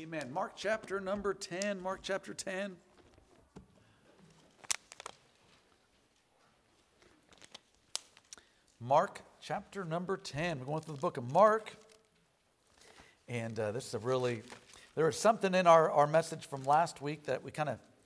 Amen. Mark chapter number 10. Mark chapter 10. Mark chapter number 10. We're going through the book of Mark. And this is there was something in our message from last week that we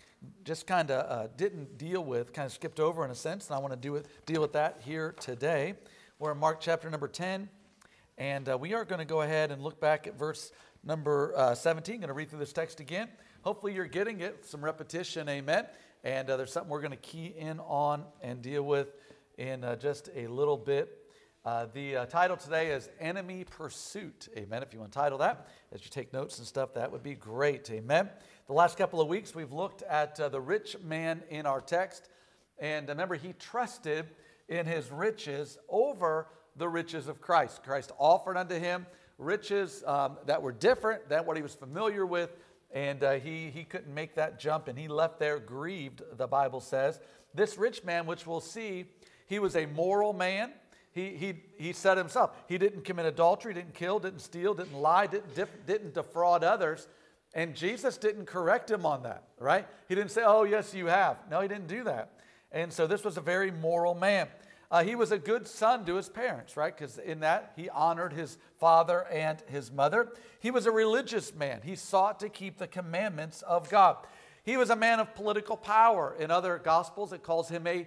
didn't deal with, kind of skipped over in a sense. And I want to deal with that here today. We're in Mark chapter number 10. And we are going to go ahead and look back at verse number 17. I'm going to read through this text again. Hopefully you're getting it, some repetition, amen. And there's something we're going to key in on and deal with in just a little bit. The title today is Enemy Pursuit, amen. If you want to title that, as you take notes and stuff, that would be great, amen. The last couple of weeks we've looked at the rich man in our text. And remember, he trusted in his riches over the riches of Christ. Christ offered unto him riches that were different than what he was familiar with, and he couldn't make that jump, and he left there grieved, the Bible says. This rich man, which we'll see, he was a moral man. He said himself, he didn't commit adultery, didn't kill, didn't steal, didn't lie, didn't defraud others, and Jesus didn't correct him on that, right? He didn't say, oh, yes, you have. No, he didn't do that. And so this was a very moral man. He was a good son to his parents, right? Because in that, he honored his father and his mother. He was a religious man. He sought to keep the commandments of God. He was a man of political power. In other Gospels, it calls him a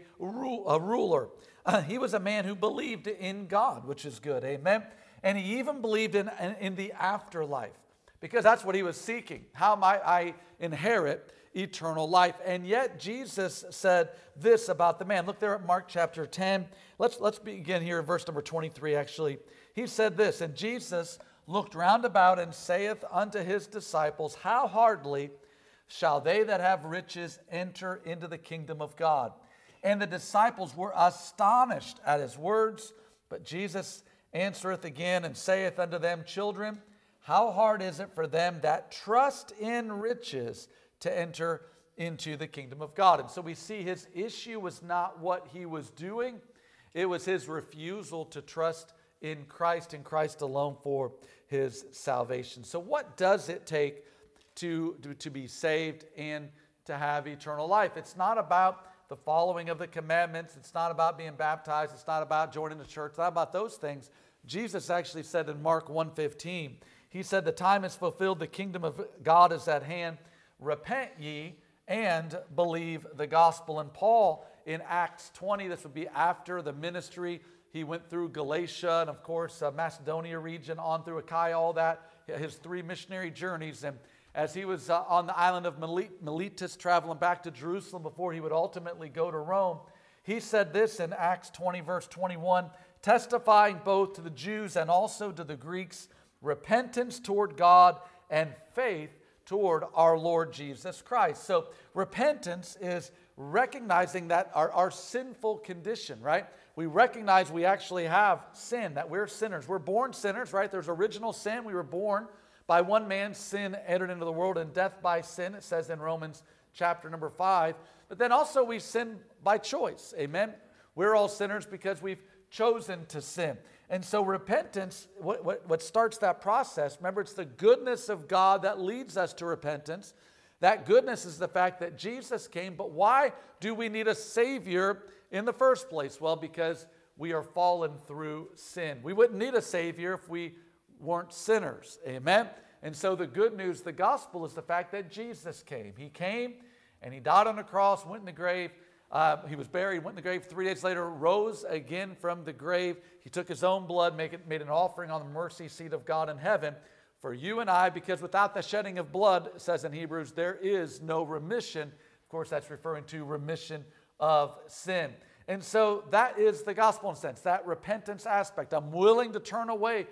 ruler. He was a man who believed in God, which is good, amen? And he even believed in the afterlife, because that's what he was seeking. How might I inherit eternal life? And yet Jesus said this about the man. Look there at Mark chapter 10. Let's begin here in verse number 23 actually. He said this, and Jesus looked round about and saith unto his disciples, how hardly shall they that have riches enter into the kingdom of God? And the disciples were astonished at his words. But Jesus answereth again and saith unto them, children, how hard is it for them that trust in riches to enter into the kingdom of God? And so we see his issue was not what he was doing. It was his refusal to trust in Christ and Christ alone for his salvation. So what does it take to be saved and to have eternal life? It's not about the following of the commandments. It's not about being baptized. It's not about joining the church. It's not about those things. Jesus actually said in Mark 1:15, he said, the time is fulfilled, the kingdom of God is at hand. Repent ye and believe the gospel. And Paul in Acts 20, this would be after the ministry, he went through Galatia and of course Macedonia region on through Achaia, all that, his 3 missionary journeys. And as he was on the island of Miletus traveling back to Jerusalem before he would ultimately go to Rome, he said this in Acts 20 verse 21, testifying both to the Jews and also to the Greeks, repentance toward God and faith toward our Lord Jesus Christ. So repentance is recognizing that our sinful condition, right? We recognize we actually have sin, that we're sinners. We're born sinners, right? There's original sin. We were born by one man's sin entered into the world, and death by sin, it says in Romans chapter number 5. But then also we sin by choice, amen? We're all sinners because we've chosen to sin. And so repentance, what starts that process, remember, it's the goodness of God that leads us to repentance. That goodness is the fact that Jesus came. But why do we need a Savior in the first place? Well, because we are fallen through sin. We wouldn't need a Savior if we weren't sinners, amen? And so the good news, the gospel, is the fact that Jesus came. He came and he died on the cross, went in the grave. He was buried, went in the grave 3 days later, rose again from the grave. He took his own blood, made an offering on the mercy seat of God in heaven for you and I, because without the shedding of blood, it says in Hebrews, there is no remission. Of course, that's referring to remission of sin. And so that is the gospel in a sense, that repentance aspect. I'm willing to turn away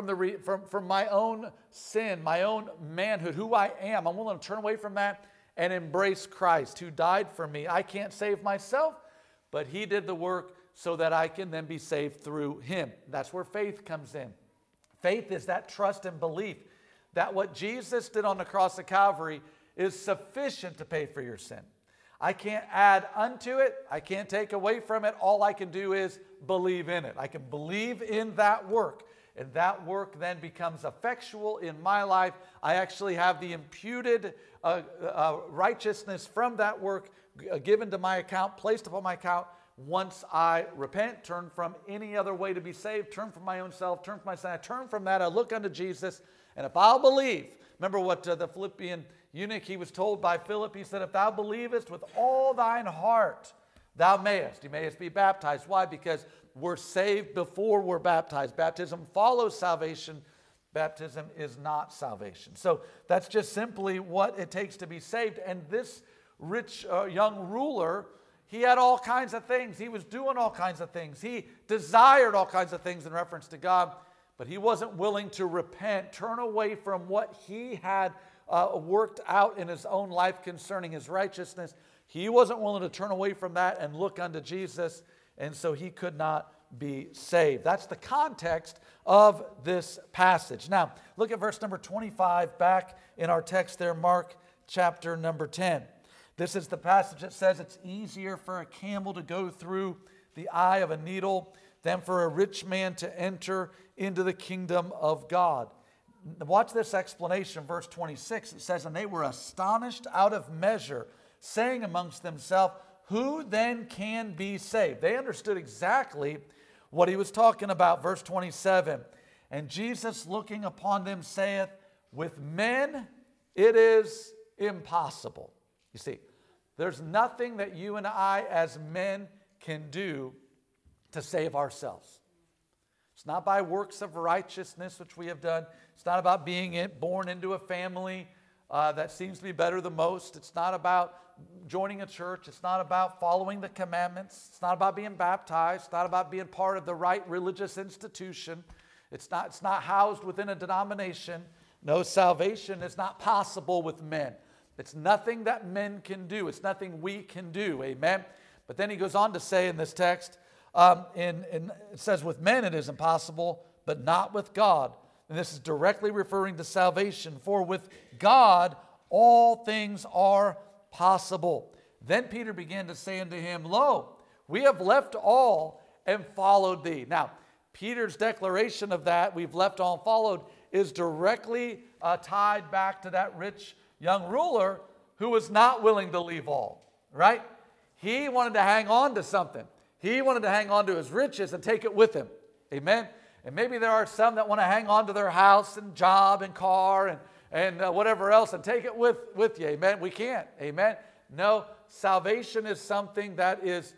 from my own sin, my own manhood, who I am. I'm willing to turn away from that and embrace Christ who died for me. I can't save myself, but he did the work so that I can then be saved through him. That's where faith comes in. Faith is that trust and belief that what Jesus did on the cross of Calvary is sufficient to pay for your sin. I can't add unto it. I can't take away from it. All I can do is believe in it. I can believe in that work. and that work then becomes effectual in my life. I actually have the imputed righteousness from that work given to my account, placed upon my account, once I repent, turn from any other way to be saved, turn from my own self, turn from my sin. I turn from that, I look unto Jesus, and if I'll believe, remember what the Philippian eunuch, he was told by Philip, he said, if thou believest with all thine heart, thou mayest. You mayest be baptized. Why? Because we're saved before we're baptized. Baptism follows salvation. Baptism is not salvation. So that's just simply what it takes to be saved. And this rich young ruler, he had all kinds of things. He was doing all kinds of things. He desired all kinds of things in reference to God, but he wasn't willing to repent, turn away from what he had worked out in his own life concerning his righteousness. He wasn't willing to turn away from that and look unto Jesus, and so he could not be saved. That's the context of this passage. Now, look at verse number 25 back in our text there, Mark chapter number 10. This is the passage that says it's easier for a camel to go through the eye of a needle than for a rich man to enter into the kingdom of God. Watch this explanation, verse 26. It says, and they were astonished out of measure, saying amongst themselves, who then can be saved? They understood exactly what he was talking about. Verse 27, and Jesus looking upon them saith, with men it is impossible. You see, there's nothing that you and I as men can do to save ourselves. It's not by works of righteousness, which we have done. It's not about being born into a family that seems to be better than most. It's not about joining a church. It's not about following the commandments. It's not about being baptized. It's not about being part of the right religious institution. It's not housed within a denomination. No, salvation is not possible with men. It's nothing that men can do. It's nothing we can do. Amen. But then he goes on to say in this text, it says, with men it is impossible, but not with God. And this is directly referring to salvation. For with God all things are possible. Then Peter began to say unto him, lo, we have left all and followed thee. Now, Peter's declaration of that, we've left all and followed, is directly tied back to that rich young ruler who was not willing to leave all, right? He wanted to hang on to something. He wanted to hang on to his riches and take it with him. Amen? And maybe there are some that want to hang on to their house and job and car and whatever else and take it with you. Amen? We can't. Amen? No, salvation is something that is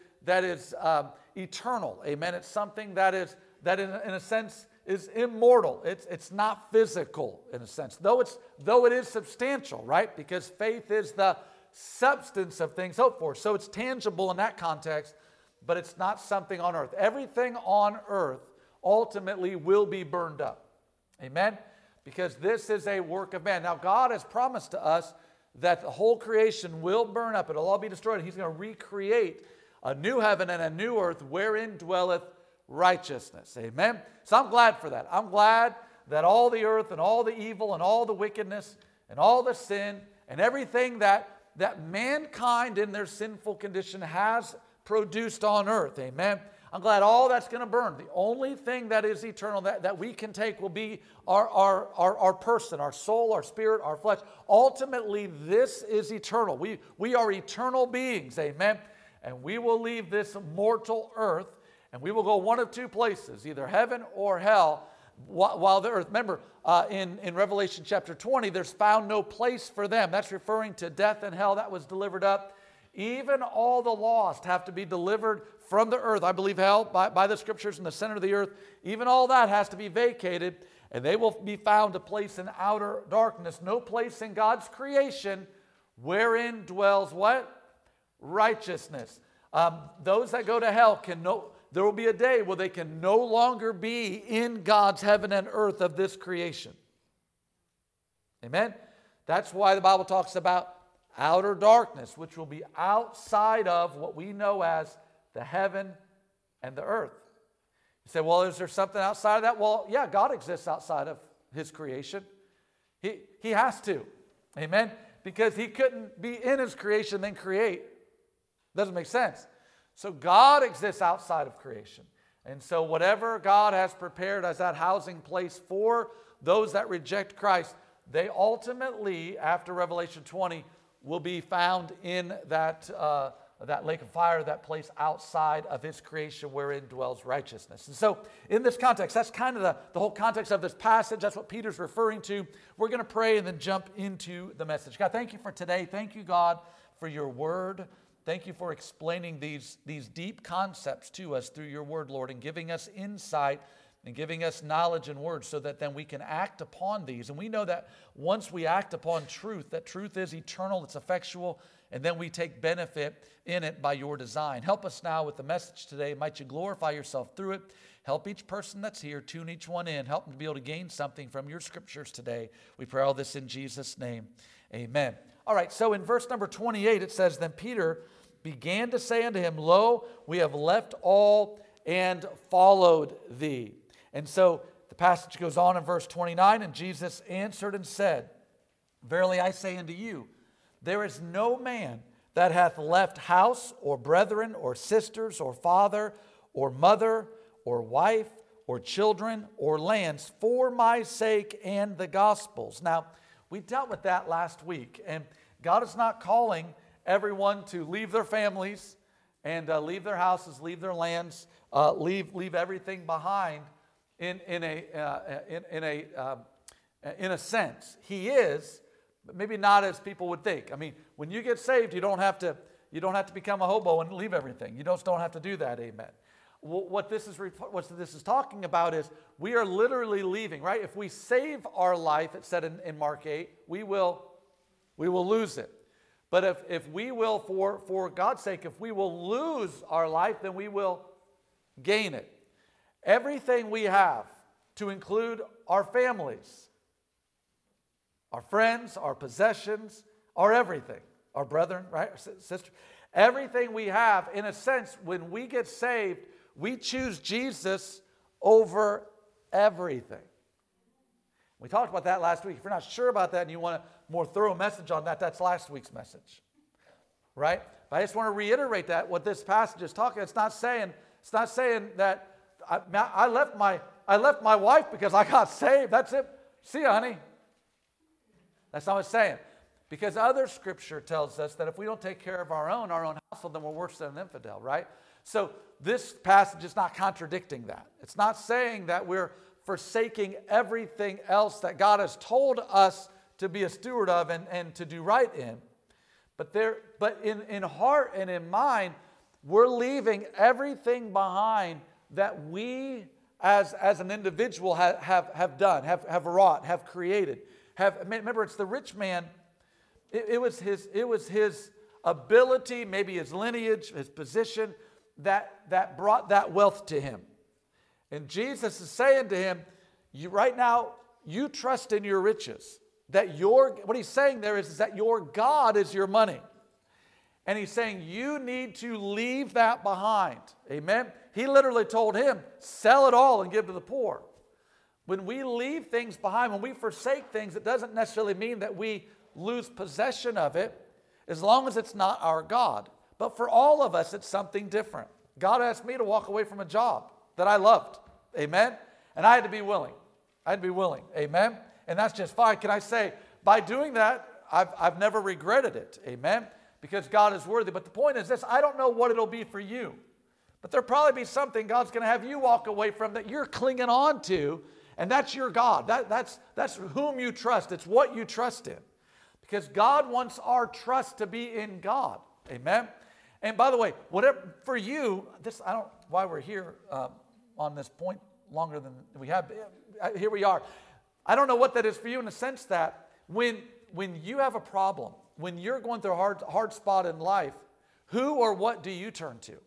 eternal. Amen? It's something that in a sense is immortal. It's not physical in a sense, though it is substantial, right? Because faith is the substance of things hoped for. So it's tangible in that context, but it's not something on earth. Everything on earth ultimately will be burned up. Amen? Because this is a work of man. Now, God has promised to us that the whole creation will burn up. It'll all be destroyed. He's going to recreate a new heaven and a new earth wherein dwelleth righteousness. Amen? So I'm glad for that. I'm glad that all the earth and all the evil and all the wickedness and all the sin and everything that mankind in their sinful condition has produced on earth. Amen? I'm glad all that's going to burn. The only thing that is eternal that we can take will be our person, our soul, our spirit, our flesh. Ultimately, this is eternal. We are eternal beings. Amen? And we will leave this mortal earth and we will go one of two places, either heaven or hell, while the earth. Remember, in Revelation chapter 20, there's found no place for them. That's referring to death and hell that was delivered up. Even all the lost have to be delivered from the earth. I believe hell, by the scriptures, in the center of the earth. Even all that has to be vacated, and they will be found a place in outer darkness. No place in God's creation wherein dwells what? Righteousness. Those that go to hell there will be a day where they can no longer be in God's heaven and earth of this creation. Amen? That's why the Bible talks about outer darkness, which will be outside of what we know as the heaven and the earth. You say, well, is there something outside of that? Well, yeah, God exists outside of his creation. He has to. Amen? Because he couldn't be in his creation then create. Doesn't make sense. So God exists outside of creation. And so whatever God has prepared as that housing place for those that reject Christ, they ultimately, after Revelation 20, will be found in that lake of fire, that place outside of his creation wherein dwells righteousness. And so in this context, that's kind of the whole context of this passage. That's what Peter's referring to. We're going to pray and then jump into the message. God, thank you for today. Thank you, God, for your word. Thank you for explaining these deep concepts to us through your word, Lord, and giving us insight and giving us knowledge and words so that then we can act upon these. And we know that once we act upon truth, that truth is eternal, it's effectual, and then we take benefit in it by your design. Help us now with the message today. Might you glorify yourself through it. Help each person that's here, tune each one in. Help them to be able to gain something from your scriptures today. We pray all this in Jesus' name. Amen. All right, so in verse number 28, it says, Then Peter began to say unto him, Lo, we have left all and followed thee. And so the passage goes on in verse 29, and Jesus answered and said, Verily I say unto you, there is no man that hath left house or brethren or sisters or father or mother or wife or children or lands for my sake and the gospel's. Now, we dealt with that last week, and God is not calling everyone to leave their families and leave their houses, leave their lands, leave everything behind. In a sense, He is, but maybe not as people would think. I mean, when you get saved, you don't have to become a hobo and leave everything. You don't have to do that. Amen. What this is talking about is we are literally leaving. Right? If we save our life, it said in Mark 8, we will lose it. But if we will, for God's sake, if we will lose our life, then we will gain it. Everything we have, to include our families, our friends, our possessions, our everything, our brethren, right, our sister, everything we have, in a sense, when we get saved, we choose Jesus over everything. We talked about that last week. If you're not sure about that and you want a more thorough message on that, that's last week's message, right? But I just want to reiterate that what this passage is talking. It's not saying that I left my wife because I got saved. That's it. See ya, honey. That's not what it's saying. Because other scripture tells us that if we don't take care of our own household, then we're worse than an infidel, right? So this passage is not contradicting that. It's not saying that we're forsaking everything else that God has told us to be a steward of and to do right in. But in heart and in mind, we're leaving everything behind that we as an individual have done, have wrought, have created. Remember, it's the rich man. It was his ability, maybe his lineage, his position that brought that wealth to him. And Jesus is saying to him, right now, you trust in your riches. What he's saying there is that your God is your money. And he's saying you need to leave that behind. Amen? He literally told him, sell it all and give to the poor. When we leave things behind, when we forsake things, it doesn't necessarily mean that we lose possession of it, as long as it's not our God. But for all of us, it's something different. God asked me to walk away from a job that I loved. Amen? And I had to be willing. Amen? And that's just fine. Can I say, by doing that, I've never regretted it. Amen? Because God is worthy. But the point is this, I don't know what it'll be for you. But there'll probably be something God's going to have you walk away from that you're clinging on to, and that's your God. That's whom you trust. It's what you trust in. Because God wants our trust to be in God. Amen? And by the way, whatever for you, I don't know why we're here on this point longer than we have. Here we are. I don't know what that is for you in the sense that when you have a problem, when you're going through a hard spot in life, who or what do you turn to?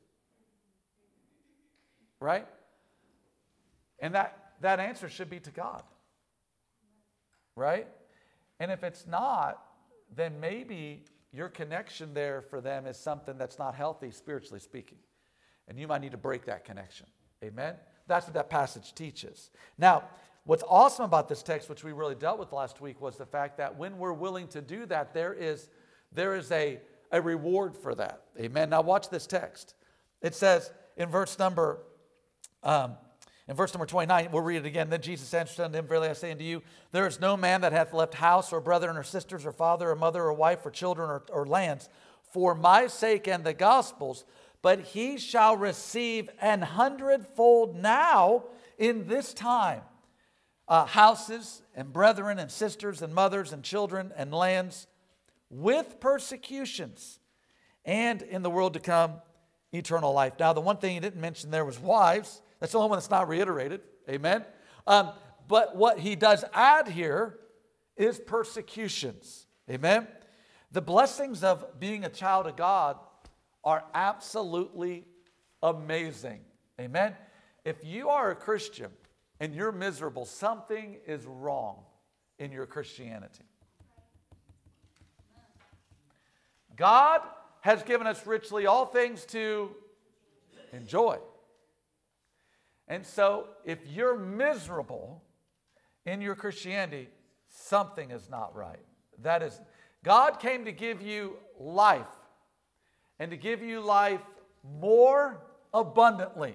Right? And that answer should be to God. Right? And if it's not, then maybe your connection there for them is something that's not healthy, spiritually speaking. And you might need to break that connection. Amen? That's what that passage teaches. Now, what's awesome about this text, which we really dealt with last week, was the fact that when we're willing to do that, there is a reward for that. Amen? Now watch this text. It says in verse number In verse number 29, we'll read it again. Then Jesus answered unto him, Verily I say unto you, there is no man that hath left house, or brethren, or sisters, or father, or mother, or wife, or children, or lands, for my sake and the gospel's, but he shall receive an hundredfold now in this time. Houses, and brethren, and sisters, and mothers, and children, and lands, with persecutions, and in the world to come, eternal life. Now, the one thing he didn't mention there was wives. That's the only one that's not reiterated. Amen. But what he does add here is persecutions. Amen. The blessings of being a child of God are absolutely amazing. Amen. If you are a Christian and you're miserable, something is wrong in your Christianity. God has given us richly all things to enjoy. And so if you're miserable in your Christianity, something is not right. That is, God came to give you life, and to give you life more abundantly.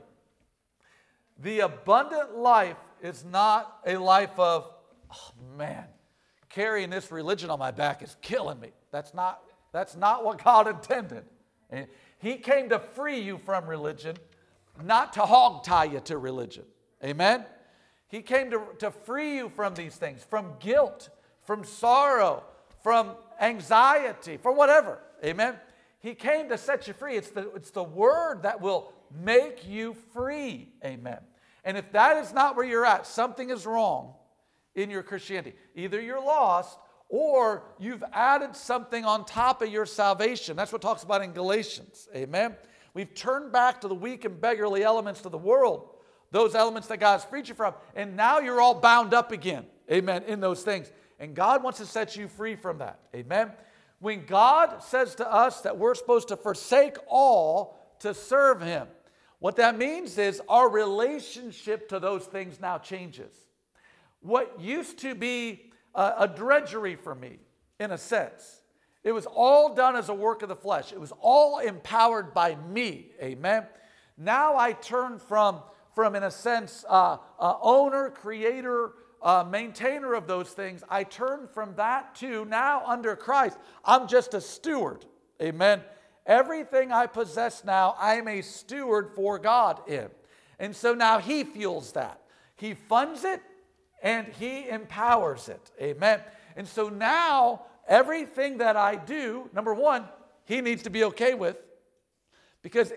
The abundant life is not a life of, oh man, carrying this religion on my back is killing me. That's not what God intended. And He came to free you from religion, not to hog tie you to religion. Amen? He came to free you from these things, from guilt, from sorrow, from anxiety, from whatever. Amen? He came to set you free. It's the word that will make you free. Amen? And if that is not where you're at, something is wrong in your Christianity. Either you're lost, or you've added something on top of your salvation. That's what it talks about in Galatians. Amen? We've turned back to the weak and beggarly elements of the world, those elements that God's freed you from, and now you're all bound up again, amen, in those things. And God wants to set you free from that, amen? When God says to us that we're supposed to forsake all to serve Him, what that means is our relationship to those things now changes. What used to be a drudgery for me, in a sense, it was all done as a work of the flesh. It was all empowered by me. Amen. Now I turn from in a sense, owner, creator, maintainer of those things. I turn from that to now under Christ. I'm just a steward. Amen. Everything I possess now, I'm a steward for God in. And so now He fuels that. He funds it and He empowers it. Amen. And so now, everything that I do, number one, He needs to be okay with. Because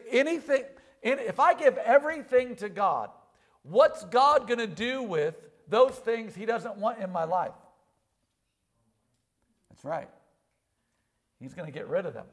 if I give everything to God, what's God going to do with those things He doesn't want in my life? That's right. He's going to get rid of them.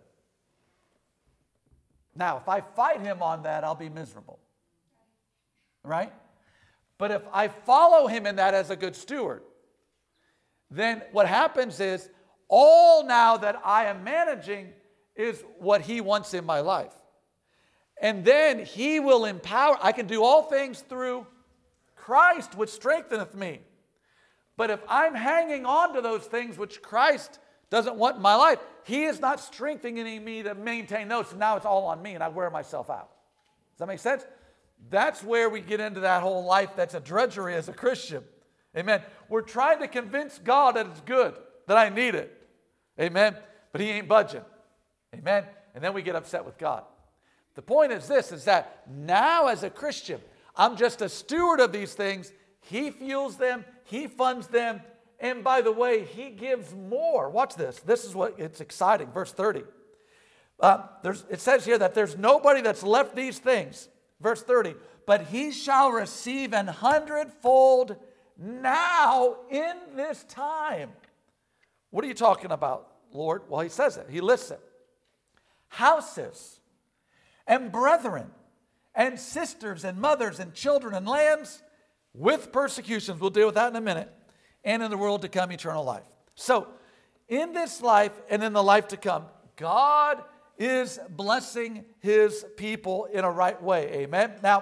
Now, if I fight Him on that, I'll be miserable. Right? But if I follow Him in that as a good steward, then what happens is, all now that I am managing is what He wants in my life. And then He will empower. I can do all things through Christ, which strengtheneth me. But if I'm hanging on to those things which Christ doesn't want in my life, He is not strengthening me to maintain those. So now it's all on me and I wear myself out. Does that make sense? That's where we get into that whole life that's a drudgery as a Christian. Amen. We're trying to convince God that it's good, that I need it. Amen. But He ain't budging. Amen. And then we get upset with God. The point is this, is that now as a Christian, I'm just a steward of these things. He fuels them. He funds them. And by the way, He gives more. Watch this. This is what it's exciting. Verse 30. It says here that there's nobody that's left these things. Verse 30. But he shall receive an hundredfold now in this time. What are you talking about, Lord? Well, He says it. He lists it. Houses and brethren and sisters and mothers and children and lands with persecutions. We'll deal with that in a minute. And in the world to come, eternal life. So, in this life and in the life to come, God is blessing His people in a right way. Amen? Now,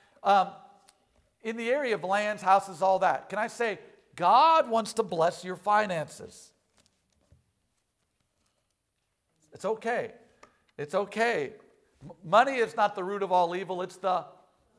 in the area of lands, houses, all that, can I say, God wants to bless your finances. It's okay. It's okay. Money is not the root of all evil. It's the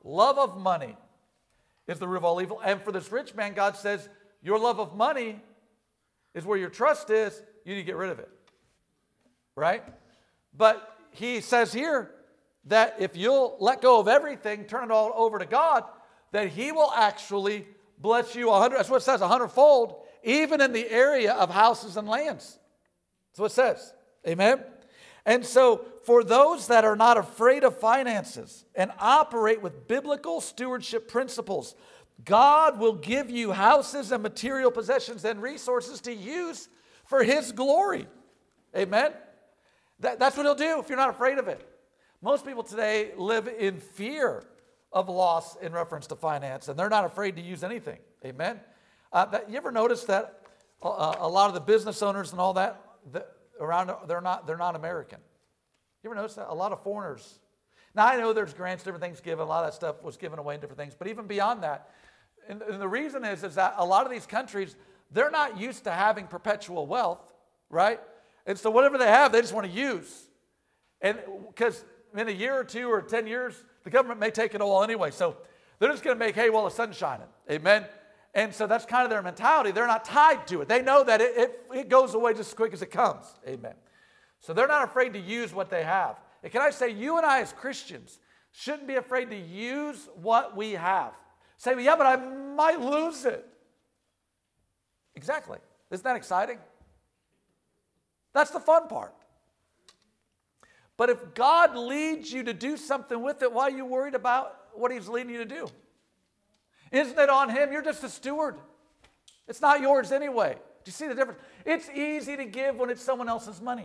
love of money is the root of all evil. And for this rich man, God says, your love of money is where your trust is. You need to get rid of it. Right? But he says here that if you'll let go of everything, turn it all over to God, that he will actually bless you 100. That's what it says, 100-fold, even in the area of houses and lands. That's what it says. Amen? And so for those that are not afraid of finances and operate with biblical stewardship principles, God will give you houses and material possessions and resources to use for his glory. Amen? That's what he'll do if you're not afraid of it. Most people today live in fear of loss in reference to finance, and they're not afraid to use anything. Amen? You ever notice that a lot of the business owners and all that around, they're not American? You ever notice that? A lot of foreigners. Now, I know there's grants, different things given. A lot of that stuff was given away in different things. But even beyond that, and the reason is that a lot of these countries, they're not used to having perpetual wealth, right? And so whatever they have, they just want to use. And because in a year or 2 or 10 years, the government may take it all anyway. So they're just going to make hay while the sun's shining. Amen? And so that's kind of their mentality. They're not tied to it. They know that it goes away just as quick as it comes. Amen. So they're not afraid to use what they have. And can I say, you and I as Christians shouldn't be afraid to use what we have. Say, well, yeah, but I might lose it. Exactly. Isn't that exciting? That's the fun part. But if God leads you to do something with it, why are you worried about what he's leading you to do? Isn't it on him? You're just a steward. It's not yours anyway. Do you see the difference? It's easy to give when it's someone else's money.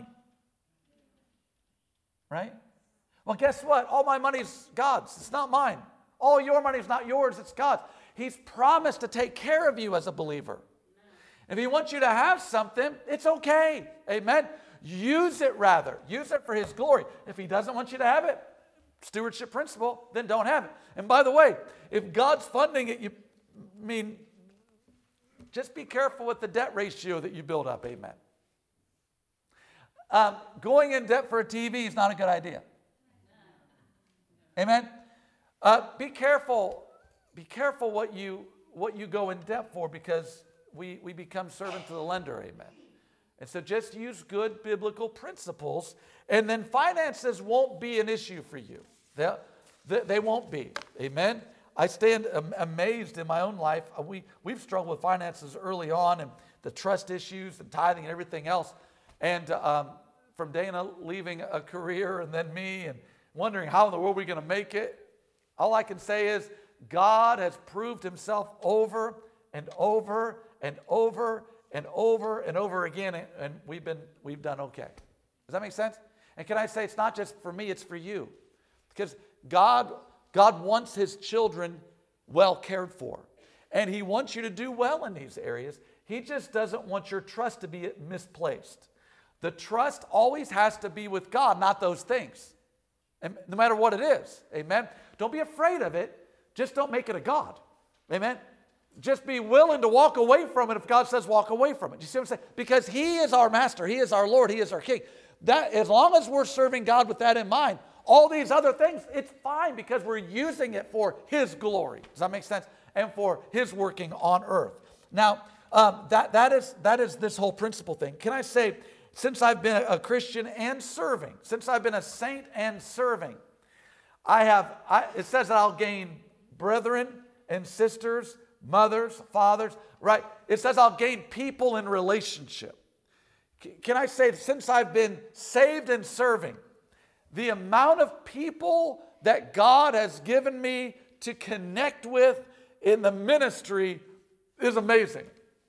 Right? Well, guess what? All my money's God's. It's not mine. All your money's not yours. It's God's. He's promised to take care of you as a believer. If he wants you to have something, it's okay. Amen? Use it rather. Use it for his glory. If he doesn't want you to have it, stewardship principle, then don't have it. And by the way, if God's funding it, just be careful with the debt ratio that you build up. Amen. Going in debt for a TV is not a good idea. Amen. Be careful. Be careful what you go in debt for, because we become servant to the lender. Amen. And so just use good biblical principles, and then finances won't be an issue for you. They won't be. Amen. I stand amazed in my own life. We've struggled with finances early on, and the trust issues and tithing and everything else. And from Dana leaving a career, and then me, and wondering how in the world we're going to make it, all I can say is God has proved himself over and over and over and over and over again, and we've done okay. Does that make sense? And can I say, it's not just for me, it's for you. Because God wants his children well cared for. And he wants you to do well in these areas. He just doesn't want your trust to be misplaced. The trust always has to be with God, not those things. And no matter what it is. Amen? Don't be afraid of it. Just don't make it a God. Amen? Just be willing to walk away from it if God says walk away from it. Do you see what I'm saying? Because he is our master. He is our Lord. He is our King. That, as long as we're serving God with that in mind, all these other things, it's fine, because we're using it for his glory. Does that make sense? And for his working on earth. Now, that is this whole principle thing. Can I say, since I've been a Christian and serving, since I've been a saint and serving, it says that I'll gain brethren and sisters, mothers, fathers, right? It says I'll gain people in relationship. Can I say, since I've been saved and serving, the amount of people that God has given me to connect with in the ministry is amazing.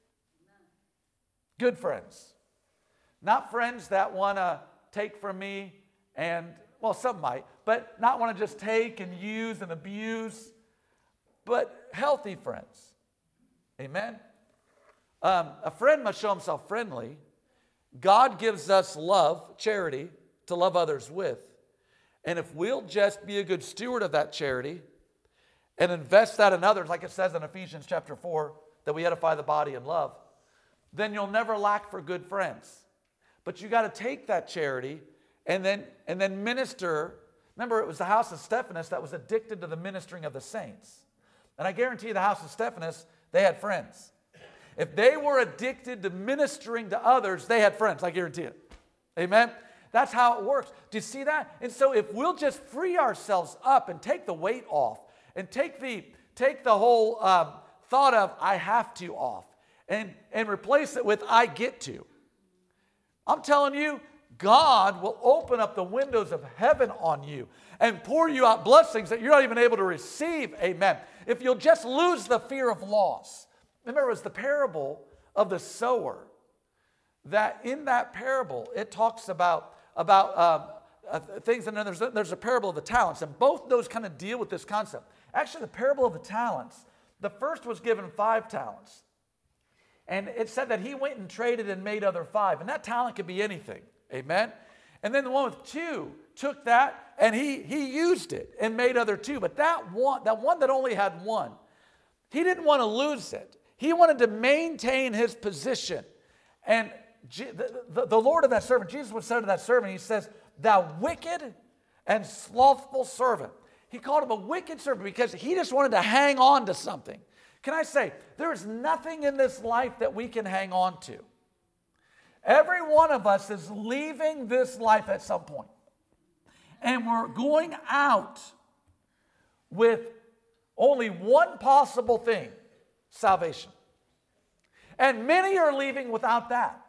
Good friends. Not friends that want to take from me and, well, some might, but not want to just take and use and abuse, but healthy friends. Amen? A friend must show himself friendly. God gives us love, charity, to love others with. And if we'll just be a good steward of that charity and invest that in others, like it says in Ephesians chapter 4, that we edify the body in love, then you'll never lack for good friends. But you got to take that charity and then minister Remember, it was the house of Stephanus that was addicted to the ministering of the saints. And I guarantee you the house of Stephanus, they had friends. If they were addicted to ministering to others, they had friends. I guarantee it. Amen? That's how it works. Do you see that? And so if we'll just free ourselves up and take the weight off and take the whole thought of I have to off and replace it with I get to. I'm telling you, God will open up the windows of heaven on you and pour you out blessings that you're not even able to receive. Amen. If you'll just lose the fear of loss. Remember, it was the parable of the sower. That in that parable, it talks about things, and then there's a parable of the talents. And both those kind of deal with this concept. Actually, the parable of the talents, the first was given 5 talents. And it said that he went and traded and made other 5. And that talent could be anything. Amen? And then the one with 2 took that and he used it and made other 2. But that one that only had 1, he didn't want to lose it. He wanted to maintain his position. And the Lord of that servant, Jesus would say to that servant, he says, thou wicked and slothful servant. He called him a wicked servant because he just wanted to hang on to something. Can I say, there is nothing in this life that we can hang on to. Every one of us is leaving this life at some point. And we're going out with only one possible thing, salvation. And many are leaving without that.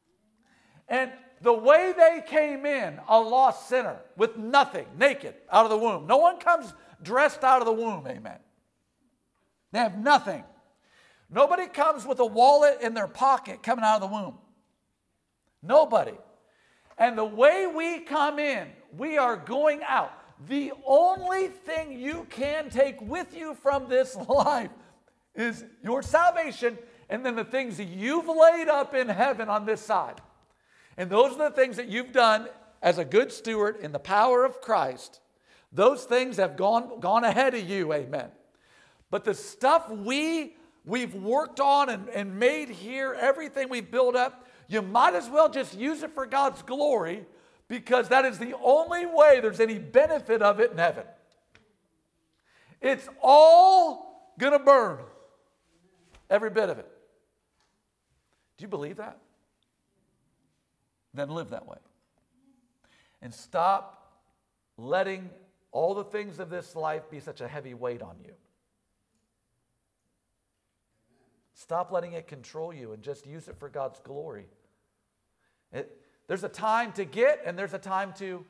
And the way they came in, a lost sinner, with nothing, naked, out of the womb. No one comes dressed out of the womb, amen. They have nothing. Nobody comes with a wallet in their pocket coming out of the womb. Nobody. And the way we come in, we are going out. The only thing you can take with you from this life is your salvation and then the things that you've laid up in heaven on this side. And those are the things that you've done as a good steward in the power of Christ. Those things have gone ahead of you, amen. But the stuff we've worked on and made here, everything we've built up, you might as well just use it for God's glory because that is the only way there's any benefit of it in heaven. It's all going to burn. Every bit of it. Do you believe that? Then live that way. And stop letting all the things of this life be such a heavy weight on you. Stop letting it control you and just use it for God's glory. There's a time to get and there's a time to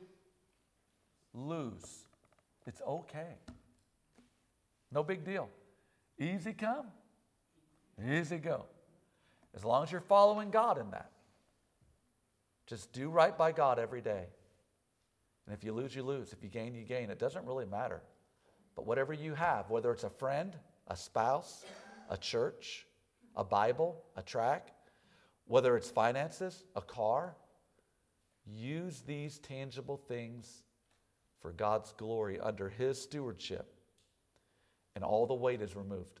lose. It's okay. No big deal. Easy come, easy go. As long as you're following God in that. Just do right by God every day. And if you lose, you lose. If you gain, you gain. It doesn't really matter. But whatever you have, whether it's a friend, a spouse, a church, a Bible, a tract, whether it's finances, a car, use these tangible things for God's glory under His stewardship. And all the weight is removed.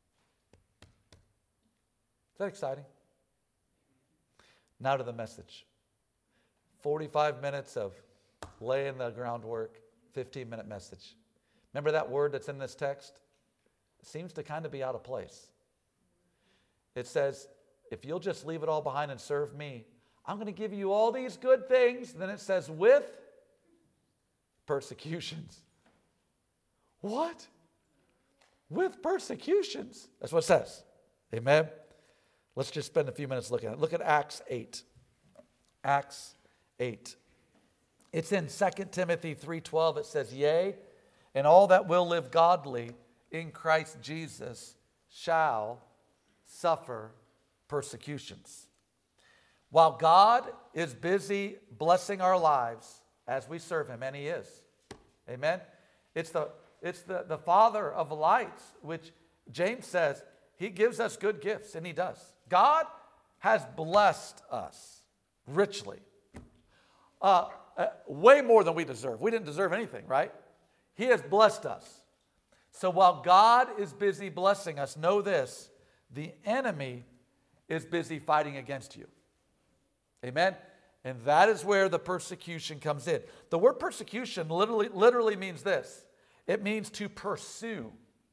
Is that exciting? Now to the message. 45 minutes of laying the groundwork, 15-minute message. Remember that word that's in this text? It seems to kind of be out of place. It says, if you'll just leave it all behind and serve me, I'm going to give you all these good things. And then it says, with persecutions. What? With persecutions. That's what it says. Amen? Let's just spend a few minutes looking at it. Look at Acts 8. Acts 8. It's in 2 Timothy 3:12. It says, yea, and all that will live godly in Christ Jesus shall suffer persecutions. While God is busy blessing our lives as we serve Him, and He is. Amen? It's the Father of lights, which James says He gives us good gifts, and He does. God has blessed us richly. Way more than we deserve. We didn't deserve anything, right? He has blessed us. So while God is busy blessing us, know this, the enemy is busy fighting against you. Amen? And that is where the persecution comes in. The word persecution literally means this. It means to pursue.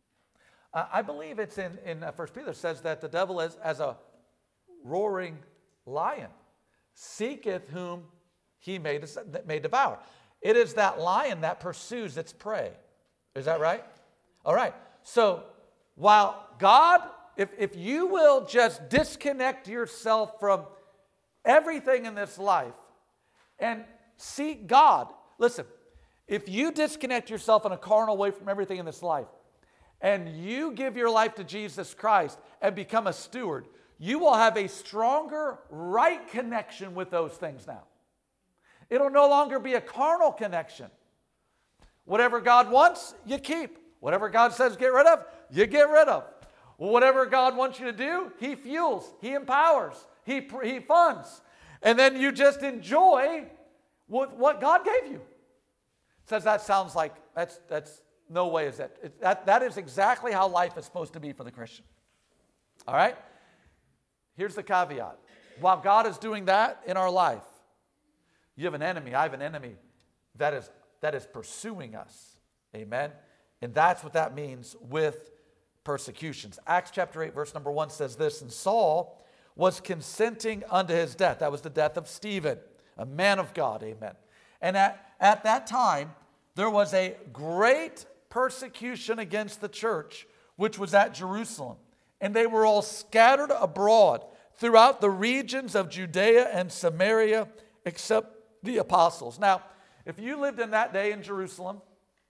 I believe it's in 1 Peter says that the devil is as a roaring lion, seeketh whom he may devour. It is that lion that pursues its prey. Is that right? All right. So while God, if you will just disconnect yourself from everything in this life and seek God. Listen, if you disconnect yourself in a carnal way from everything in this life and you give your life to Jesus Christ and become a steward, you will have a stronger right connection with those things now. It'll no longer be a carnal connection. Whatever God wants, you keep. Whatever God says get rid of, you get rid of. Whatever God wants you to do, He fuels, He empowers, He funds. And then you just enjoy what God gave you. Says that sounds like, that's no way is that. That is exactly how life is supposed to be for the Christian. All right? Here's the caveat. While God is doing that in our life, you have an enemy, I have an enemy that is pursuing us. Amen? And that's what that means with persecutions. Acts chapter 8, verse number 1 says this, and Saul was consenting unto his death. That was the death of Stephen, a man of God. Amen. And at that time, there was a great persecution against the church, which was at Jerusalem. And they were all scattered abroad throughout the regions of Judea and Samaria, except the apostles. Now, if you lived in that day in Jerusalem,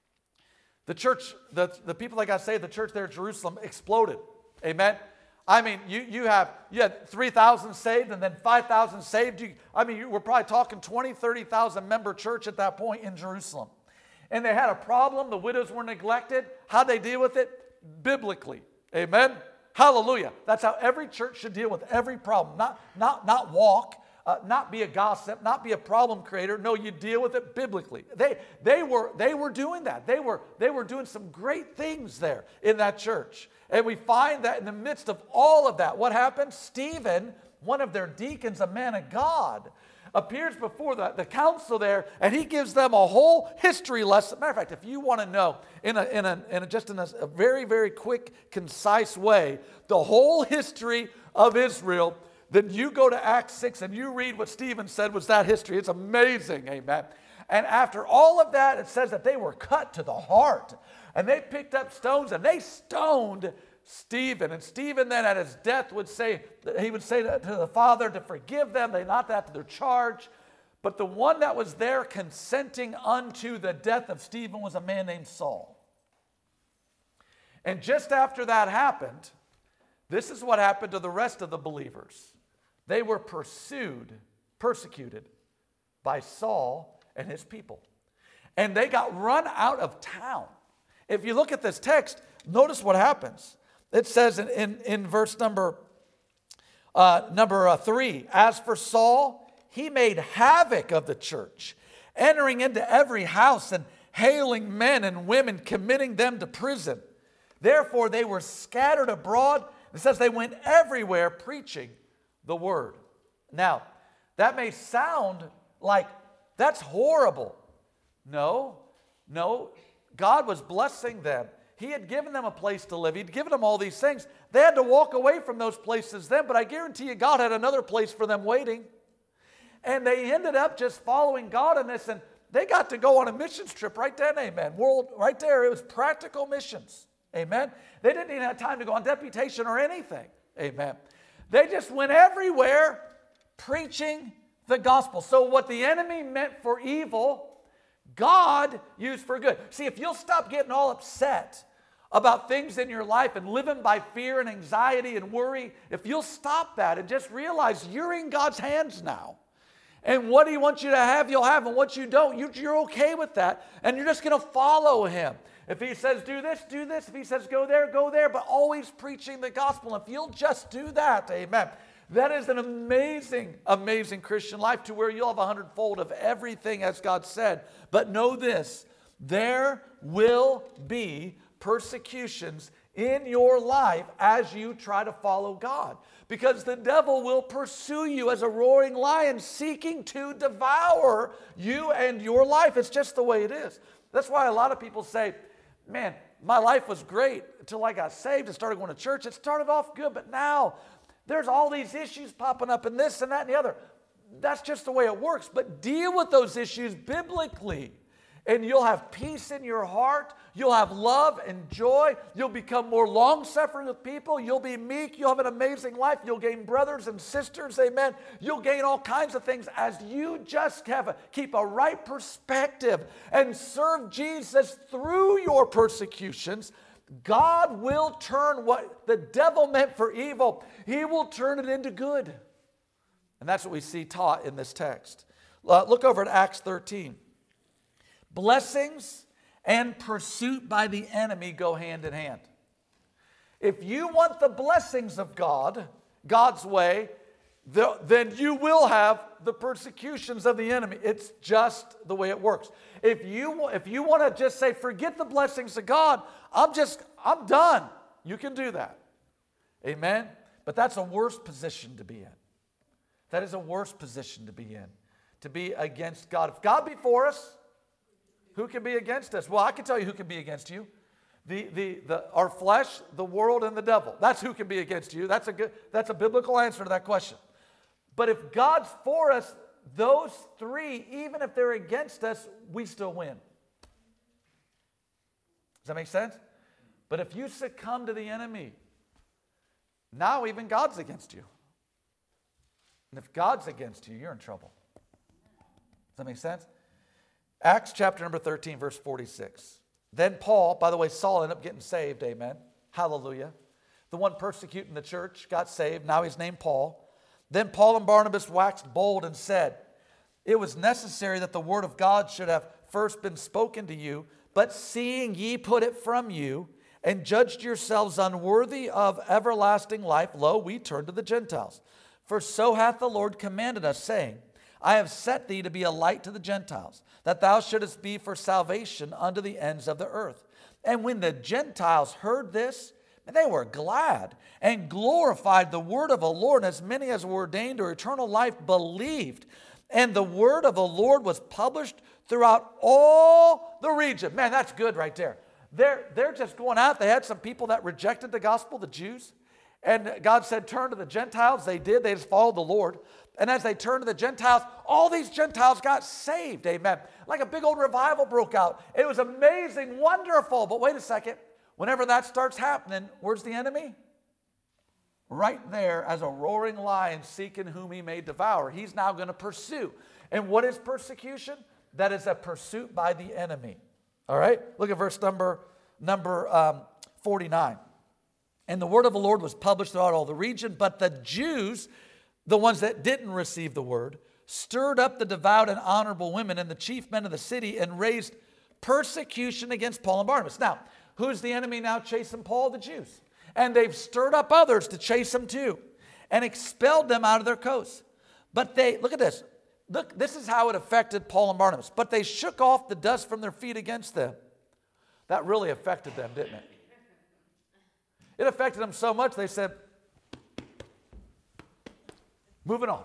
the church, the people, like I say, the church there in Jerusalem exploded. Amen. I mean, you had 3,000 saved and then 5,000 saved. We're probably talking 20, 30,000 member church at that point in Jerusalem. And they had a problem. The widows were neglected. How'd they deal with it? Biblically. Amen. Hallelujah. That's how every church should deal with every problem. Not walk. Not be a gossip, not be a problem creator. No, you deal with it biblically. They were doing that. They were doing some great things there in that church. And we find that in the midst of all of that, what happened? Stephen, one of their deacons, a man of God, appears before the council there, and he gives them a whole history lesson. Matter of fact, if you want to know in a very, very quick, concise way, the whole history of Israel, then you go to Acts 6 and you read what Stephen said was that history. It's amazing, amen. And after all of that, it says that they were cut to the heart. And they picked up stones and they stoned Stephen. And Stephen then at his death would say to the Father to forgive them. They not that to their charge. But the one that was there consenting unto the death of Stephen was a man named Saul. And just after that happened, this is what happened to the rest of the believers. They were persecuted by Saul and his people. And they got run out of town. If you look at this text, notice what happens. It says in verse number 3, as for Saul, he made havoc of the church, entering into every house and hailing men and women, committing them to prison. Therefore, they were scattered abroad. It says they went everywhere preaching the word. Now, that may sound like that's horrible. No. God was blessing them. He had given them a place to live. He'd given them all these things. They had to walk away from those places then, but I guarantee you God had another place for them waiting. And they ended up just following God in this, and they got to go on a missions trip right then, amen. Right there, it was practical missions. Amen. They didn't even have time to go on deputation or anything. Amen. They just went everywhere preaching the gospel. So what the enemy meant for evil, God used for good. See, if you'll stop getting all upset about things in your life and living by fear and anxiety and worry, if you'll stop that and just realize you're in God's hands now. And what He wants you to have, you'll have. And what you don't, you're okay with that. And you're just going to follow Him. If He says do this, do this. If He says go there. But always preaching the gospel. If you'll just do that, amen. That is an amazing, amazing Christian life to where you'll have 100-fold of everything as God said. But know this, there will be persecutions in your life as you try to follow God. Because the devil will pursue you as a roaring lion, seeking to devour you and your life. It's just the way it is. That's why a lot of people say, man, my life was great until I got saved and started going to church. It started off good, but now there's all these issues popping up and this and that and the other. That's just the way it works. But deal with those issues biblically, and you'll have peace in your heart. You'll have love and joy. You'll become more long-suffering with people. You'll be meek. You'll have an amazing life. You'll gain brothers and sisters. Amen. You'll gain all kinds of things as you just keep a right perspective and serve Jesus through your persecutions. God will turn what the devil meant for evil, he will turn it into good. And that's what we see taught in this text. Look over at Acts 13. Blessings and pursuit by the enemy go hand in hand. If you want the blessings of God, God's way, then you will have the persecutions of the enemy. It's just the way it works. If you want to just say, forget the blessings of God, I'm done. You can do that. Amen? But that's a worse position to be in. That is a worse position to be in. To be against God. If God be for us, who can be against us? Well, I can tell you who can be against you. Our flesh, the world, and the devil. That's who can be against you. That's a biblical answer to that question. But if God's for us, those three, even if they're against us, we still win. Does that make sense? But if you succumb to the enemy, now even God's against you. And if God's against you, you're in trouble. Does that make sense? Acts chapter number 13, verse 46. Then Paul, by the way, Saul ended up getting saved, amen. Hallelujah. The one persecuting the church got saved. Now he's named Paul. Then Paul and Barnabas waxed bold and said, it was necessary that the word of God should have first been spoken to you, but seeing ye put it from you, and judged yourselves unworthy of everlasting life, lo, we turn to the Gentiles. For so hath the Lord commanded us, saying, I have set thee to be a light to the Gentiles, that thou shouldest be for salvation unto the ends of the earth. And when the Gentiles heard this, they were glad and glorified the word of the Lord, and as many as were ordained to eternal life believed. And the word of the Lord was published throughout all the region. Man, that's good right there. They're just going out. They had some people that rejected the gospel, the Jews. And God said, turn to the Gentiles. They did. They just followed the Lord. And as they turned to the Gentiles, all these Gentiles got saved. Amen. Like a big old revival broke out. It was amazing, wonderful. But wait a second. Whenever that starts happening, where's the enemy? Right there as a roaring lion seeking whom he may devour. He's now going to pursue. And what is persecution? That is a pursuit by the enemy. All right? Look at verse number 49. And the word of the Lord was published throughout all the region, but the Jews, the ones that didn't receive the word, stirred up the devout and honorable women and the chief men of the city and raised persecution against Paul and Barnabas. Now, who's the enemy now chasing Paul? The Jews. And they've stirred up others to chase them too and expelled them out of their coasts. But look at this. Look, this is how it affected Paul and Barnabas. But they shook off the dust from their feet against them. That really affected them, didn't it? It affected them so much they said, moving on.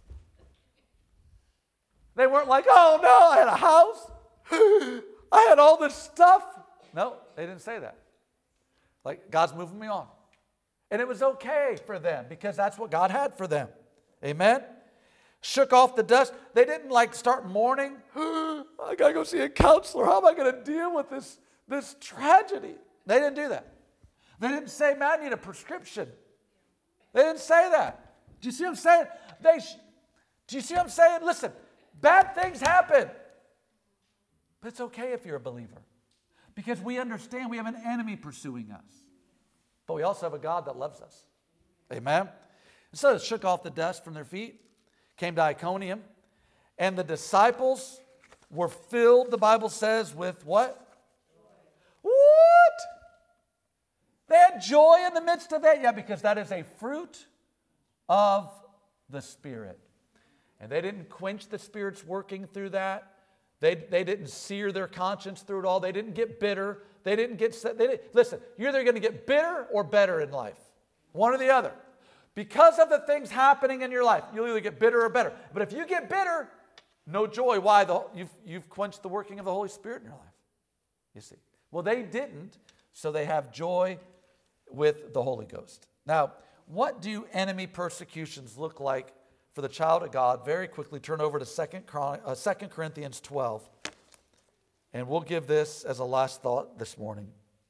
They weren't like, oh no, I had a house. I had all this stuff. No, they didn't say that. Like, God's moving me on. And it was okay for them because that's what God had for them. Amen? Shook off the dust. They didn't like start mourning. I got to go see a counselor. How am I going to deal with this tragedy? They didn't do that. They didn't say, man, I need a prescription. They didn't say that. Do you see what I'm saying? Do you see what I'm saying? Listen, bad things happen. But it's okay if you're a believer. Because we understand we have an enemy pursuing us. But we also have a God that loves us. Amen? So it shook off the dust from their feet, came to Iconium, and the disciples were filled, the Bible says, with what? What? They had joy in the midst of it? Yeah, because that is a fruit of the Spirit. And they didn't quench the Spirit's working through that. They didn't sear their conscience through it all. They didn't get bitter. They didn't get listen, you're either going to get bitter or better in life. One or the other. Because of the things happening in your life, you'll either get bitter or better. But if you get bitter, no joy. Why? You've quenched the working of the Holy Spirit in your life. You see. Well, they didn't, so they have joy with the Holy Ghost. Now, what do enemy persecutions look like for the child of God? Very quickly, turn over to 2 Corinthians 12. And we'll give this as a last thought this morning.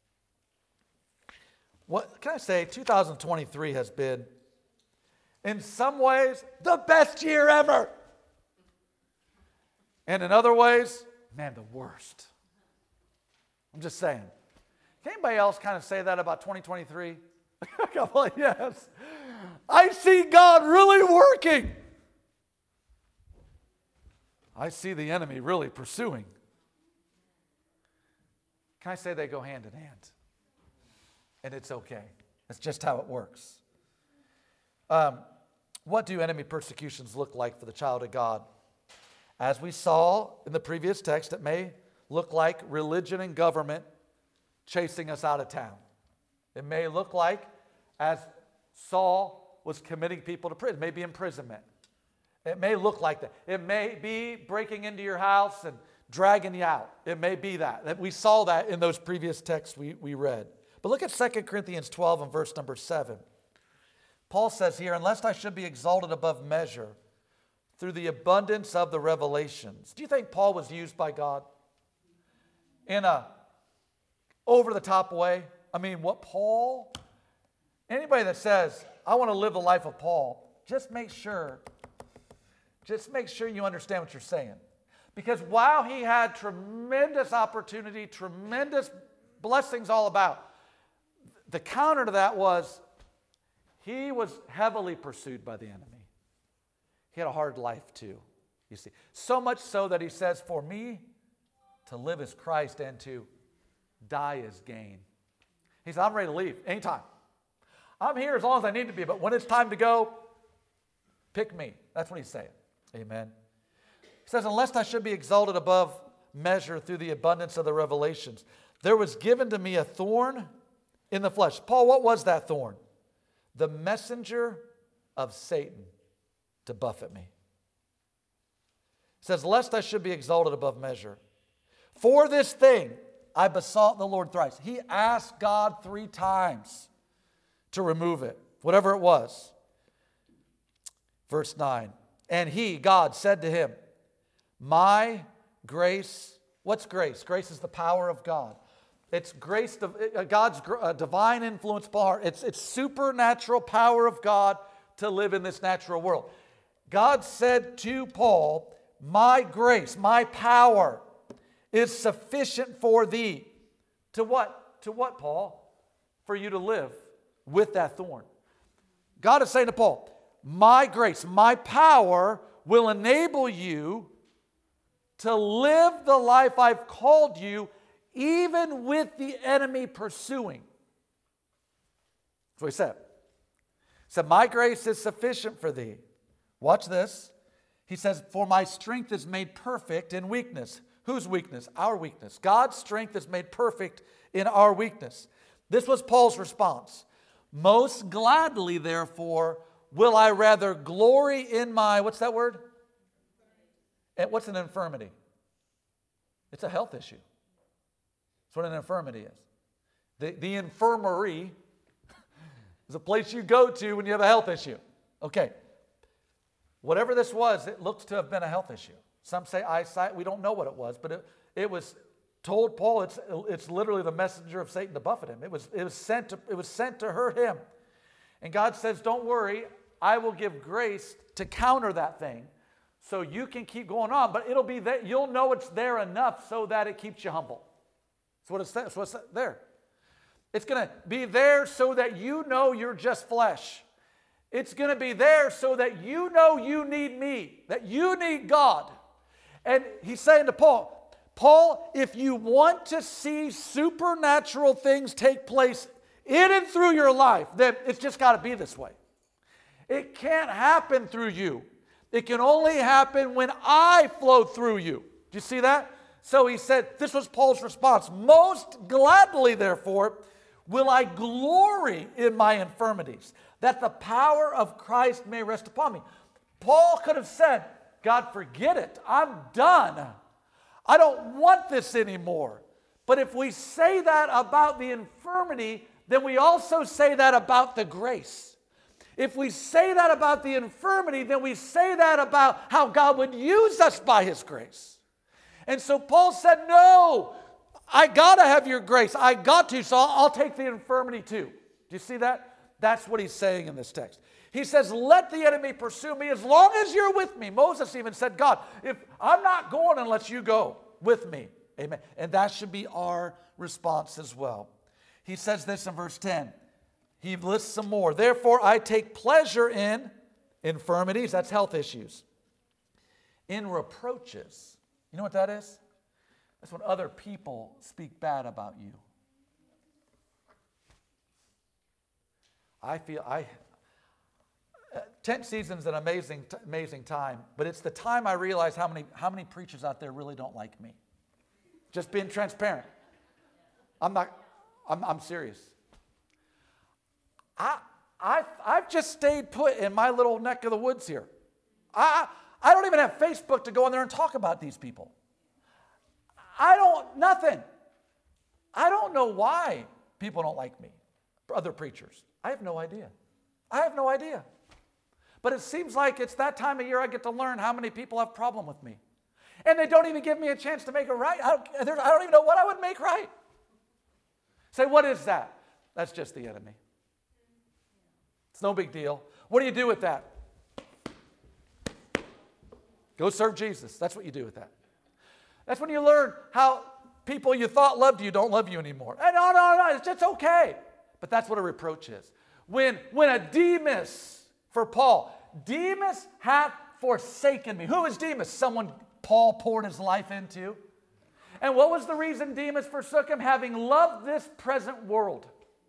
What can I say? 2023 has been, in some ways, the best year ever. And in other ways, man, the worst. I'm just saying. Can anybody else kind of say that about 2023? Well, yes. I see God really working. I see the enemy really pursuing. Can I say they go hand in hand? And it's okay. That's just how it works. What do enemy persecutions look like for the child of God? As we saw in the previous text, it may look like religion and government chasing us out of town. It may look like, as Saul was committing people to prison, it may be imprisonment. It may look like that. It may be breaking into your house and dragging you out. It may be that. We saw that in those previous texts we read. But look at 2 Corinthians 12 and verse number 7. Paul says here, unless I should be exalted above measure through the abundance of the revelations. Do you think Paul was used by God in a over-the-top way? I mean, anybody that says, I want to live the life of Paul, just make sure you understand what you're saying. Because while he had tremendous opportunity, tremendous blessings all about, the counter to that was he was heavily pursued by the enemy. He had a hard life too, you see. So much so that he says, for me to live is Christ and to die is gain. He said, I'm ready to leave anytime. I'm here as long as I need to be, but when it's time to go, pick me. That's what he's saying. Amen. He says, unless I should be exalted above measure through the abundance of the revelations, there was given to me a thorn in the flesh. Paul, what was that thorn? The messenger of Satan to buffet me. He says, lest I should be exalted above measure. For this thing I besought the Lord thrice. He asked God 3 times to remove it, whatever it was. Verse 9. And he, God, said to him, my grace, what's grace? Grace is the power of God. It's grace, God's divine influence power. It's supernatural power of God to live in this natural world. God said to Paul, my grace, my power is sufficient for thee. To what? To what, Paul? For you to live with that thorn. God is saying to Paul, my grace, my power will enable you to live the life I've called you, even with the enemy pursuing. That's what he said. He said, my grace is sufficient for thee. Watch this. He says, for my strength is made perfect in weakness. Whose weakness? Our weakness. God's strength is made perfect in our weakness. This was Paul's response. Most gladly, therefore, will I rather glory in my, what's that word? And what's an infirmity? It's a health issue. That's what an infirmity is. The infirmary is a place you go to when you have a health issue. Okay. Whatever this was, it looks to have been a health issue. Some say eyesight. We don't know what it was, but it was told Paul it's literally the messenger of Satan to buffet him. It was sent to hurt him. And God says, don't worry, I will give grace to counter that thing so you can keep going on, but it'll be that you'll know it's there enough so that it keeps you humble. That's what's there. It's going to be there so that you know you're just flesh. It's going to be there so that you know you need me, that you need God. And he's saying to Paul, if you want to see supernatural things take place in and through your life, then it's just got to be this way. It can't happen through you. It can only happen when I flow through you. Do you see that? So he said, this was Paul's response. Most gladly, therefore, will I glory in my infirmities, that the power of Christ may rest upon me. Paul could have said, God, forget it. I'm done. I don't want this anymore. But if we say that about the infirmity, then we also say that about the grace. If we say that about the infirmity, then we say that about how God would use us by His grace. And so Paul said, no, I got to have your grace. I got to, so I'll take the infirmity too. Do you see that? That's what he's saying in this text. He says, let the enemy pursue me as long as you're with me. Moses even said, God, if I'm not going unless you go with me. Amen. And that should be our response as well. He says this in verse 10. He lists some more. Therefore, I take pleasure in infirmities, that's health issues, in reproaches. You know what that is? That's when other people speak bad about you. Tent season's an amazing time, but it's the time I realize how many preachers out there really don't like me. Just being transparent. I'm serious. I've just stayed put in my little neck of the woods here. I don't even have Facebook to go on there and talk about these people. Nothing. I don't know why people don't like me, other preachers. I have no idea. But it seems like it's that time of year I get to learn how many people have a problem with me. And they don't even give me a chance to make it right. I don't even know what I would make right. Say, what is that? That's just the enemy. It's no big deal. What do you do with that? Go serve Jesus. That's what you do with that. That's when you learn how people you thought loved you don't love you anymore. No, it's okay. But that's what a reproach is. When a Demas, for Paul, Demas hath forsaken me. Who is Demas? Someone Paul poured his life into. And what was the reason Demas forsook him? Having loved this present world.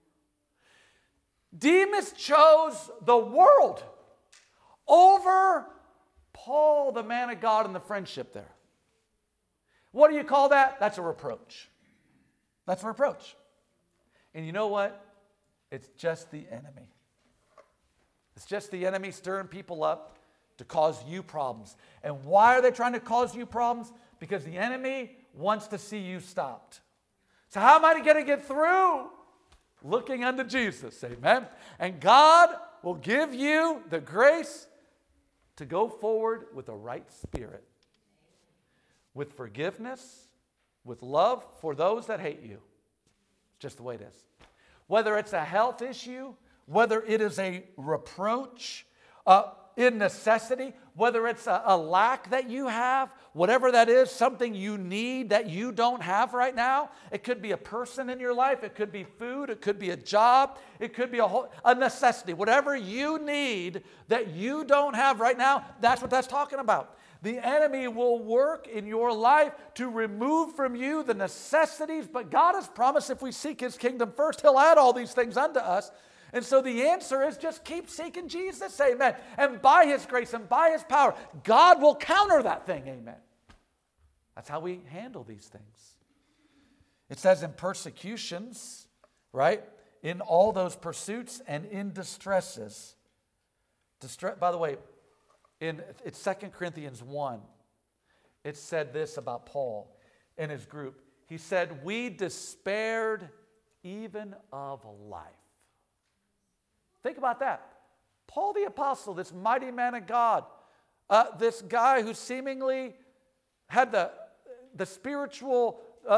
Demas chose the world over Paul, the man of God, and the friendship there. What do you call that? That's a reproach. That's a reproach. And you know what? It's just the enemy. It's just the enemy stirring people up to cause you problems. And why are they trying to cause you problems? Because the enemy wants to see you stopped. So how am I going to get through? Looking unto Jesus, amen? And God will give you the grace to go forward with a right spirit, with forgiveness, with love for those that hate you. It's just the way it is. Whether it's a health issue, whether it is a reproach, in necessity, whether it's a lack that you have, whatever that is, something you need that you don't have right now. It could be a person in your life. It could be food. It could be a job. It could be a necessity. Whatever you need that you don't have right now, that's what that's talking about. The enemy will work in your life to remove from you the necessities, but God has promised if we seek His kingdom first, He'll add all these things unto us. And so the answer is just keep seeking Jesus, amen. And by His grace and by His power, God will counter that thing, amen. That's how we handle these things. It says in persecutions, right? In all those pursuits and in distresses. By the way, it's 2 Corinthians 1. It said this about Paul and his group. He said, we despaired even of life. Think about that. Paul the Apostle, this mighty man of God, this guy who seemingly had the spiritual,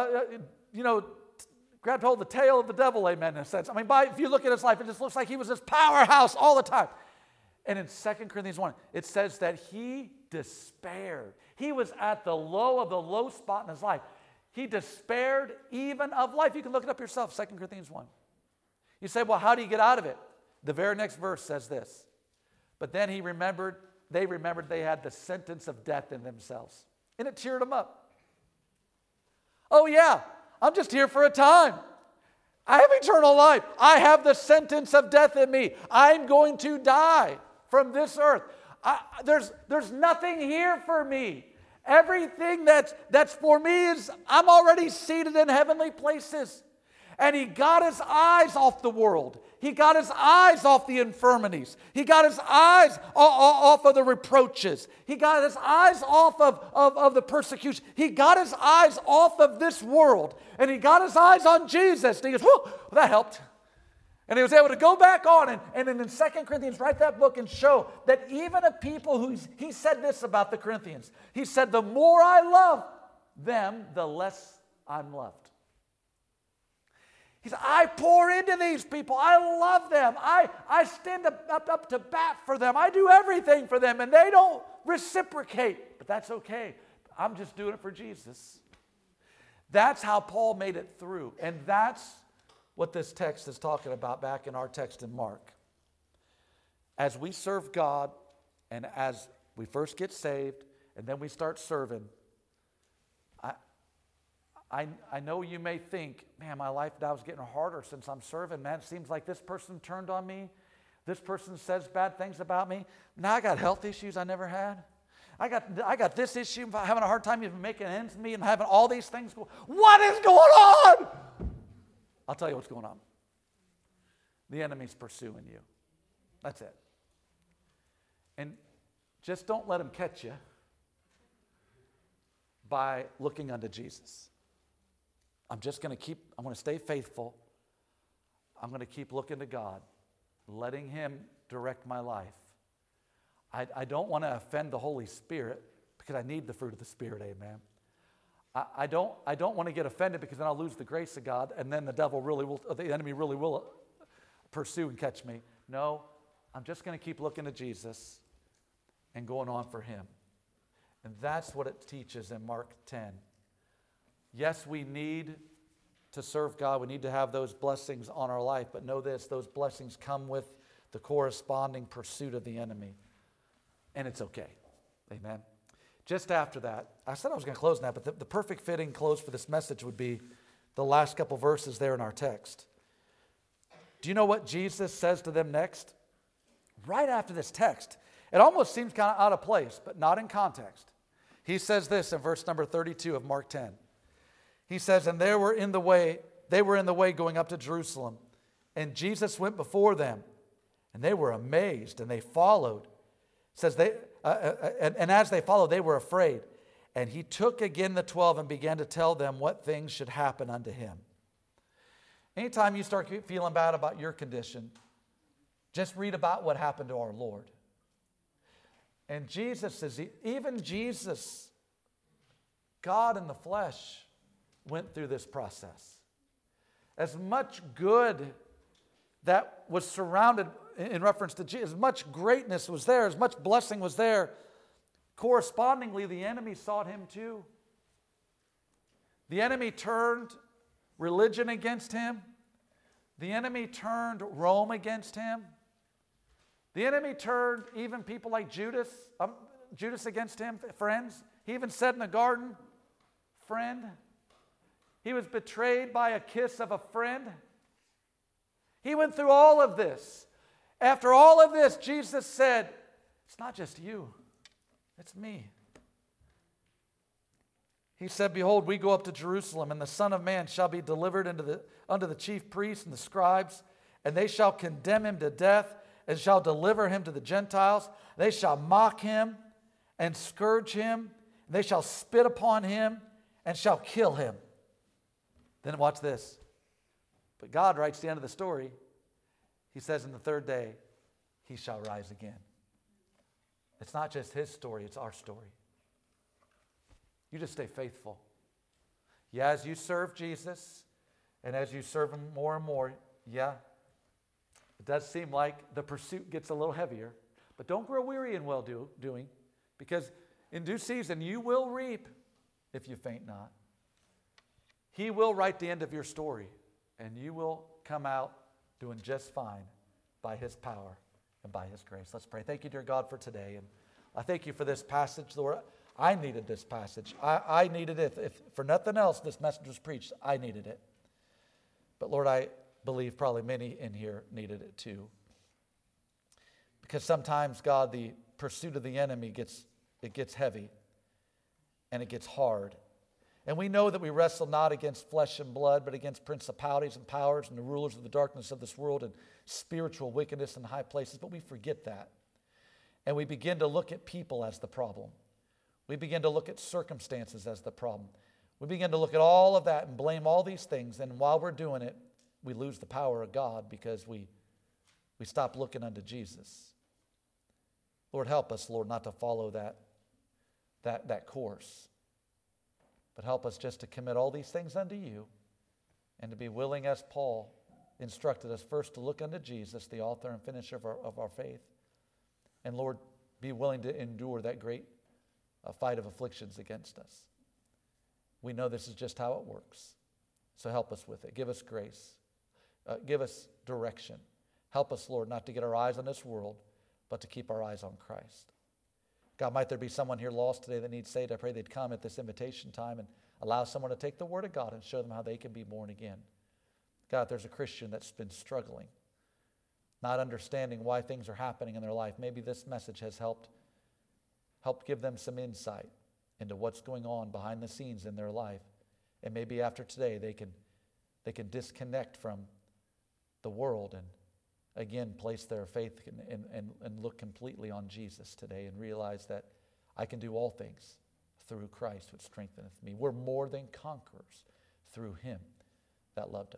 grabbed hold of the tail of the devil, amen, in a sense. I mean, if you look at his life, it just looks like he was this powerhouse all the time. And in 2 Corinthians 1, it says that he despaired. He was at the low of the low spot in his life. He despaired even of life. You can look it up yourself, 2 Corinthians 1. You say, well, how do you get out of it? The very next verse says this. But then they remembered they had the sentence of death in themselves. And it cheered them up. Oh yeah, I'm just here for a time. I have eternal life. I have the sentence of death in me. I'm going to die from this earth. There's nothing here for me. Everything that's for me is, I'm already seated in heavenly places. And he got his eyes off the world. He got his eyes off the infirmities. He got his eyes off of the reproaches. He got his eyes off of the persecution. He got his eyes off of this world. And he got his eyes on Jesus. And he goes, whew, that helped. And he was able to go back on and in 2 Corinthians write that book and show that even a people who, he said this about the Corinthians. He said, the more I love them, the less I'm loved. He said, I pour into these people. I love them. I stand up to bat for them. I do everything for them, and they don't reciprocate. But that's okay. I'm just doing it for Jesus. That's how Paul made it through. And that's what this text is talking about back in our text in Mark. As we serve God, and as we first get saved, and then we start serving, I know you may think, man, my life now is getting harder since I'm serving. Man, it seems like this person turned on me. This person says bad things about me. Now I got health issues I never had. I got this issue, having a hard time even making ends meet and having all these things go. What is going on? I'll tell you what's going on. The enemy's pursuing you. That's it. And just don't let him catch you by looking unto Jesus. I'm going to stay faithful. I'm going to keep looking to God, letting him direct my life. I don't want to offend the Holy Spirit because I need the fruit of the Spirit, amen. I don't want to get offended because then I'll lose the grace of God and then the enemy really will pursue and catch me. No, I'm just going to keep looking to Jesus and going on for him. And that's what it teaches in Mark 10. Yes, we need to serve God. We need to have those blessings on our life. But know this, those blessings come with the corresponding pursuit of the enemy. And it's okay. Amen. Just after that, I said I was going to close now, but the perfect fitting close for this message would be the last couple verses there in our text. Do you know what Jesus says to them next? Right after this text. It almost seems kind of out of place, but not in context. He says this in verse number 32 of Mark 10. He says, and they were in the way going up to Jerusalem, and Jesus went before them, and they were amazed, and they followed. It says and as they followed, they were afraid. And he took again the 12 and began to tell them what things should happen unto him. Anytime you start feeling bad about your condition, just read about what happened to our Lord. And Jesus says, even Jesus, God in the flesh, went through this process. As much good that was surrounded in reference to Jesus, as much greatness was there, as much blessing was there, correspondingly the enemy sought him too. The enemy turned religion against him. The enemy turned Rome against him. The enemy turned even people like Judas against him, friends. He even said in the garden, friend. He was betrayed by a kiss of a friend. He went through all of this. After all of this, Jesus said, it's not just you, it's me. He said, behold, we go up to Jerusalem, and the Son of Man shall be delivered unto the chief priests and the scribes, and they shall condemn him to death, and shall deliver him to the Gentiles. They shall mock him and scourge him. They shall spit upon him and shall kill him. Then watch this. But God writes the end of the story. He says, in the third day, he shall rise again. It's not just his story, it's our story. You just stay faithful. Yeah, as you serve Jesus, and as you serve him more and more, yeah, it does seem like the pursuit gets a little heavier. But don't grow weary in well-doing, because in due season you will reap if you faint not. He will write the end of your story, and you will come out doing just fine by his power and by his grace. Let's pray. Thank you, dear God, for today. And I thank you for this passage, Lord. I needed this passage. I needed it. If for nothing else this message was preached, I needed it. But Lord, I believe probably many in here needed it too. Because sometimes, God, the pursuit of the enemy gets heavy. and it gets hard. And we know that we wrestle not against flesh and blood, but against principalities and powers and the rulers of the darkness of this world and spiritual wickedness in high places. But we forget that. And we begin to look at people as the problem. We begin to look at circumstances as the problem. We begin to look at all of that and blame all these things. And while we're doing it, we lose the power of God because we stop looking unto Jesus. Lord, help us, Lord, not to follow that course. But help us just to commit all these things unto you and to be willing, as Paul instructed us, first to look unto Jesus, the author and finisher of our faith. And Lord, be willing to endure that great fight of afflictions against us. We know this is just how it works. So help us with it. Give us grace. Give us direction. Help us, Lord, not to get our eyes on this world, but to keep our eyes on Christ. God, might there be someone here lost today that needs saved? I pray they'd come at this invitation time and allow someone to take the Word of God and show them how they can be born again. God, if there's a Christian that's been struggling, not understanding why things are happening in their life, maybe this message has helped give them some insight into what's going on behind the scenes in their life. And maybe after today they can disconnect from the world and again place their faith and look completely on Jesus today and realize that I can do all things through Christ which strengtheneth me. We're more than conquerors through him that loved